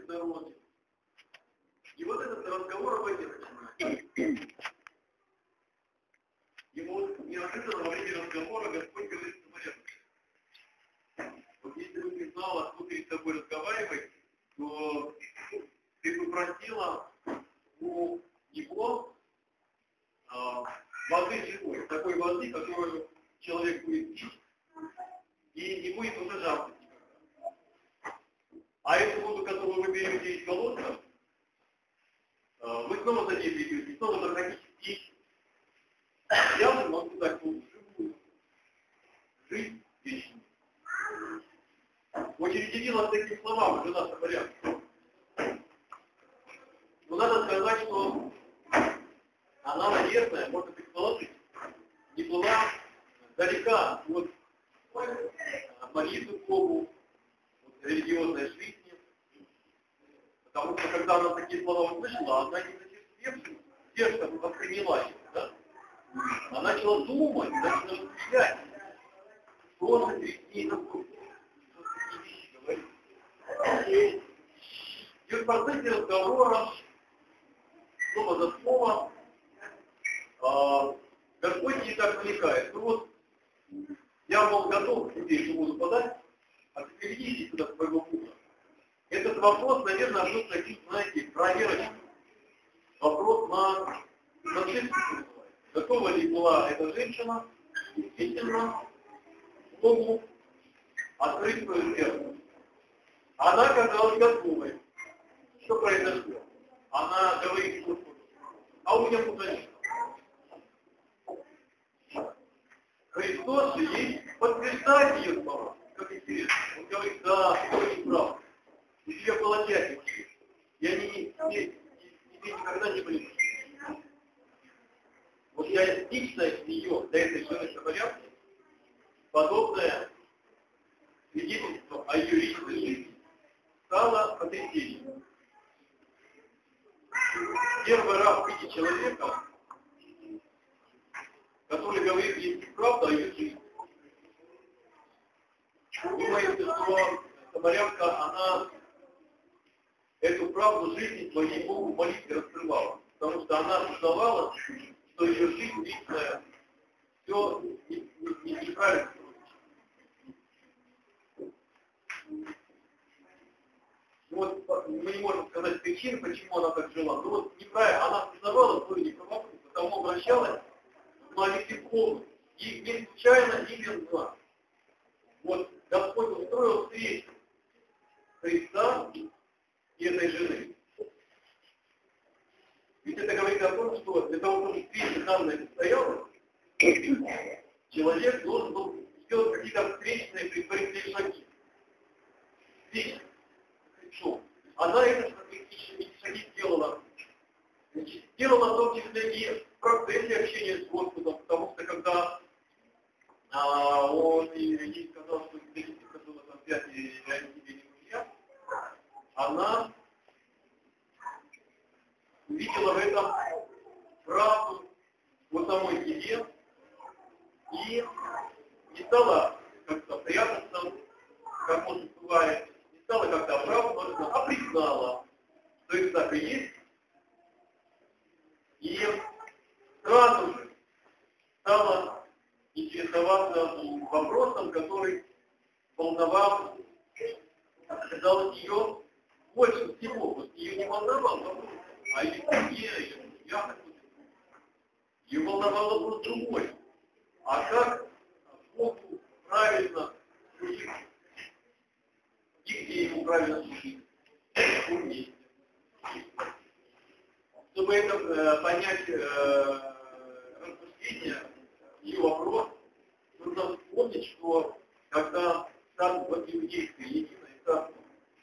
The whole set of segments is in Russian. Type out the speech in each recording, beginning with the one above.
дороге. И вот этот разговор об этом начинается. И вот неожиданно во время разговора Господь говорит Самарянке: вот если бы ты знала, кто перед тобой разговаривает, то ты бы просила у него воды живой, такой воды, которую человек будет пить, и не будет уже жаждать никогда. А эту воду, которую вы берете из колодца, вы снова за ней придете, снова захотите пить. Я же могу дать вам живую жизнь вечную. Очень удивила таким словам жена Самарянка. Но надо сказать, что она, наверное, может предположить, не была далека от молитвы к Богу, от религиозной жизни. Потому что когда она такие слова услышала, она не зачем восприняла их, да? Она начала думать, начала размышлять, что же перед ней такое, что такие вещи говорит. И в процессе разговора, слово за слово, Господь не так намекает. Ну вот, я был готов тебе еще воду подать, а ты переведите сюда своего мужа. Этот вопрос, наверное, был таким, знаете, проверочным. Вопрос на честность. Готова ли была эта женщина действительно Богу открыть свое сердце? Она оказалась готовой. Что произошло? Она говорит Господу: а у меня куда нет? Христос же ей подтверждает ее слова. Как интересно. Он говорит: да, ты очень прав. У тебя было 5 мужчин. И они тебе никогда не были. Вот я лично из нее, для этой жены Самарянки, подобное свидетельство о ее личной жизни стало потрясением. Первый раз видеть человека, который говорит ей правду о ее жизни. Думаете, что Самарянка, она эту правду жизни своей Богу в молитве раскрывала, потому что она осознавала, что ее жизнь личная все неправильно. Вот мы не можем сказать причин, почему она так жила. Но вот неправильно, она осознавала свою неправоту, потому обращалась к молитве и не случайно именно. Вот Господь устроил встречу Христа и этой жены. Ведь это говорит о том, что для того, чтобы встреча данная состоялась, человек должен был сделать какие-то встречные предварительные шаги. Встреча с Христом. Она эти шаги сделала. Значит, сделала в том числе и в процессе общения с Господом, потому что когда он ей сказал, что тебе действительно было там 5, и они тебе не друзья, она увидела в этом правду о самой себе и не стала как-то прятаться, как может бывает, не стала как-то оправдываться, а признала, что это так и есть, и сразу же стала интересоваться вопросом, который волновал, казалось, ее больше всего. Вот ее не волновал вопрос, а ее семье, ее друзья. Ее волновало просто другое. А как Богу правильно служить? И где ему правильно служить? Вместе. Чтобы это понять рассуждение, ее вопрос, нужно вспомнить, что когда там в иудейской единой царство,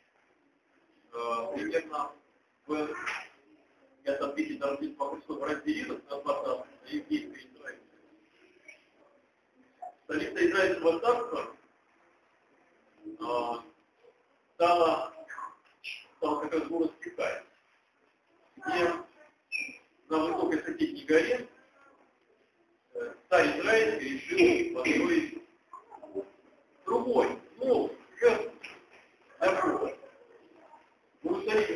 примерно в этом виде должны по-простому разделилось на два царства, на иудейское и израильское. Столица израильского царства стала как раз город Китай, где на высокой соседней горе царь Израильский решил построить другой, новый, для Бога. В Иерусалиме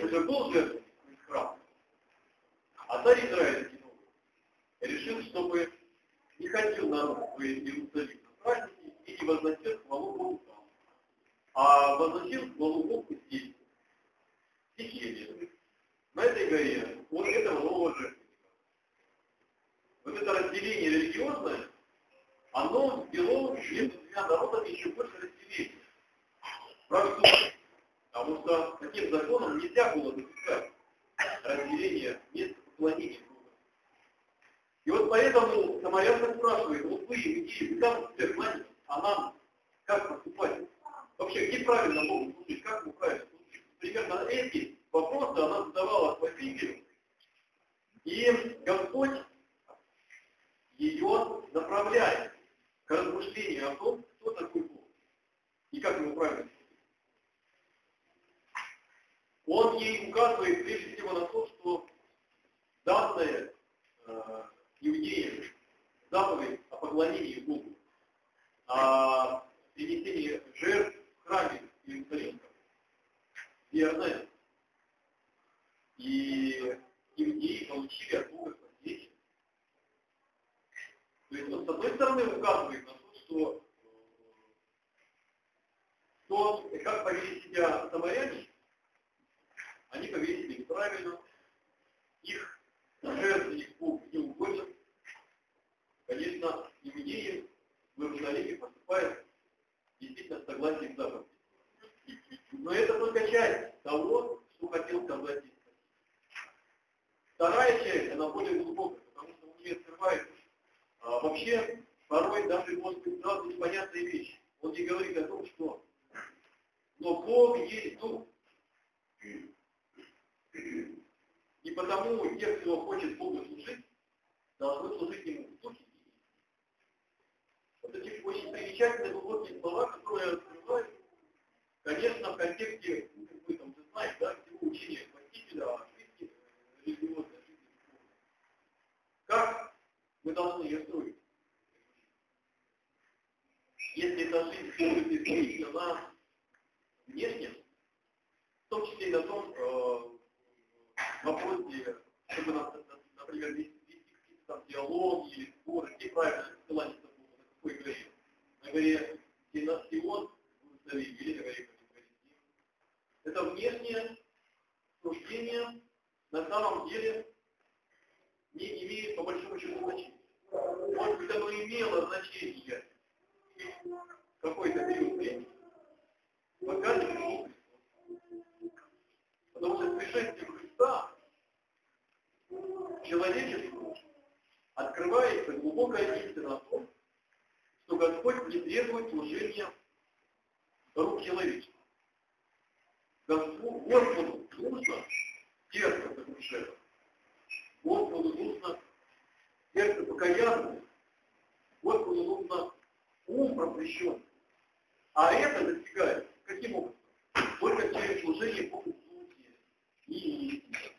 возносил хвалу Богу там. А возносил хвалу Богу здесь, в Сихеме, на этой горе, вот этого нового жертвенника. Вот это разделение религиозное, оно ввело между двумя народами еще больше разделения. Правда, потому что таким законом нельзя было допускать разделение места поклонения Бога. И вот поэтому самарянка спрашивает, вот вы, иудеи, вы там себя знаете, а нам как поступать? Вообще, где правильно Богу служить, как мы правильно служить? Примерно эти вопросы она задавала Спасителю, и Господь ее направляет к размышлению о том, кто такой Бог и как ему правильно служить. Он ей указывает прежде всего на то, что данное иудеям заповедь о поклонении Богу, о принесении жертв в храме Иерусалимском верная. И иудеи получили от Бога спасение. То есть он с одной стороны указывает на то, что как повели себя самаряне, они повели себя неправильно, их жертвенник Бог не угоден. Конечно, иудеи в Иерусалиме поступают действительно в согласии с заповедью. Но это только часть того, что хотел сказать здесь. Вторая часть, она более глубокая, потому что у нее открывается вообще порой даже может быть сразу непонятные вещи. Он не говорит о том, что но Бог есть Дух. И потому те, кто хочет Богу служить, должны служить Ему в Духе. Вот эти очень примечательные глубокие слова, которые открывают, конечно, в контексте, как вы там знаете, да, всего учения Спасителя о жизни, религиозной жизни. Как мы должны ее строить? Если эта жизнь будет исключена на внешнем, в том числе и на том вопросе, чтобы, например, вести какие-то там диалоги или споры, где правильно ссылаться на какой горе. На горе Сион, в Иерусалиме, или на горе Палестине. Это внешнее суждение на самом деле не имеет по большому счету значения. Может быть, оно имело значение в какой-то период времени. Пока не пришло. Потому что пришествие Христа человечеству открывается глубокая истина о том, что Господь не требует служения рук человеческих. Господу нужно сердце сокрушенное. Господу нужно сердце покаянное. Господу нужно ум просвещенный. А это достигается каким образом? Только через служение Богу в духе и истине.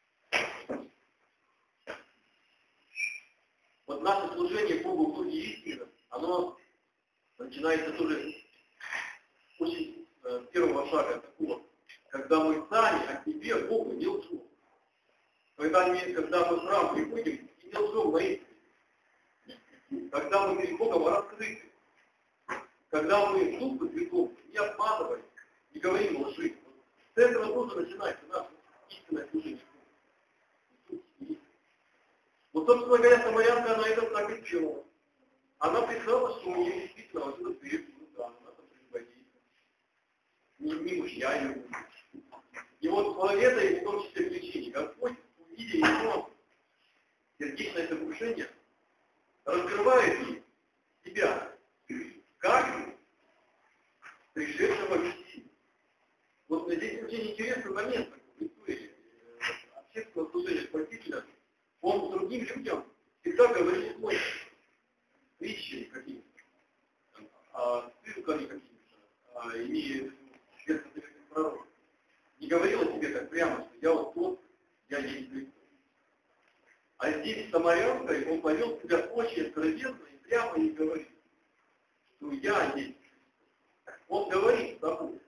Вот наше служение Богу в духе и истине, оно начинается тоже очень с первого шага такого, когда мы сами о себе Богу не лжем. Когда мы в храм приходим и не лжем воистину. Когда мы перед Богом раскрыты. Когда мы в Духе Святом не обманываем, не говорим лжи. С этого тоже начинается наше истинное служение Богу. Вот, собственно говоря, самарянка, она это так и сделала. Она признала, что у нее действительно вот этот период, да, она там предводит. Не мужья ее. И вот по этой, в том числе, причине, Господь, увидя его сердечное сокрушение, раскрывает ей себя как пришедшего Мессии. Вот здесь очень интересный момент в истории общественного служения Спасителя. Он другим людям всегда говорит свой притчи какие-то, ссылками какими-то, имея верховных пророков. Не говорил о себе так прямо, что я вот тот, я есть Христос. А здесь самарянкой он повел себя очень откровенно и прямо и говорит, что я есть. Он говорит с тобой.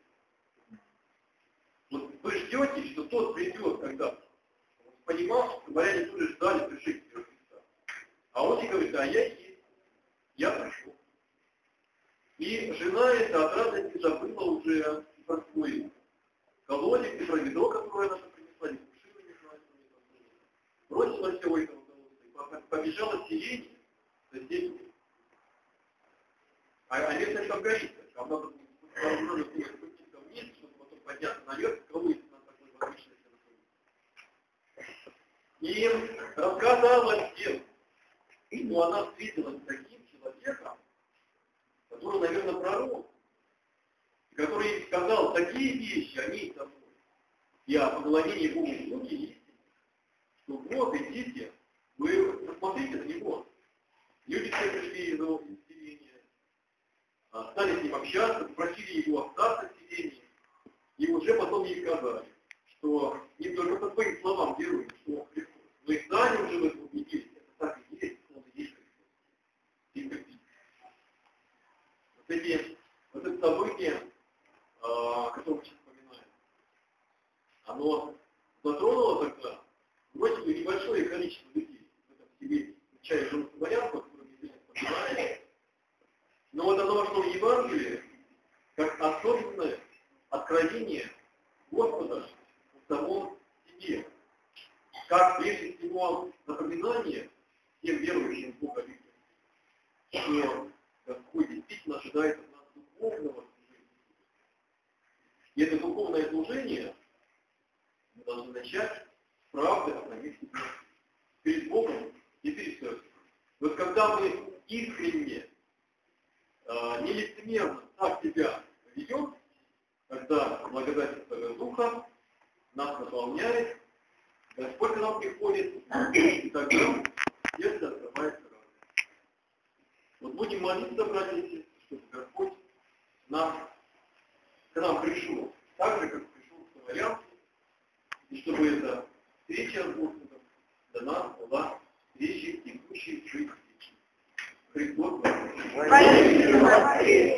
Вот вы ждете, что тот придет когда-то. Он понимал, что самаряне тоже ждали пришествия Христа. А он и говорит, а я есть. Я пришел. И жена эта от радости забыла уже про свой колодец и про ведро, которое она принесла, не кушила, не знаю, что мне там было. Бросила всего этого колодца и побежала в сирени соседей. А если там горит, там надо спуститься вниз, чтобы потом подняться наверх, колодец на такой возвышенности. И рассказала всем, что она встретилась с таким человеком, который, наверное, пророк, который ей сказал такие вещи о ней самой, и о поклонении Богу в Боге истине, что вот, идите, вы посмотрите на него. Люди все пришли из селения, стали с ним общаться, просили его остаться в селении, и уже потом ей сказали, что не только по своим словам веруют, что он Христос, но и сами уже в этом не есть. Это так и есть, он и есть Христос. И Христос. Вот это событие, которое мы сейчас вспоминаем, оно затронуло тогда вроде бы небольшое количество людей в этом селении, включая жену Самарянку, которую мы здесь вспоминаем. Но вот оно вошло в Евангелие как особенное откровение Господа в самом себе. Как прежде всего напоминание всем верующим в Бога людям, что Господь действительно ожидает от нас духовного служения. И это духовное служение мы должны начать с правды о самих себе. Перед Богом и перед церковью. Вот когда мы искренне, нелицемерно так себя ведем, когда благодать Святого Духа нас наполняет, Господь к нам приходит, и тогда сердце открывается радость. Вот будем молиться, братья, чтобы Господь к нам пришел, так же, как пришел к Самарянке, и чтобы эта встреча с Господом для нас была встречей текущей жизни. Христос.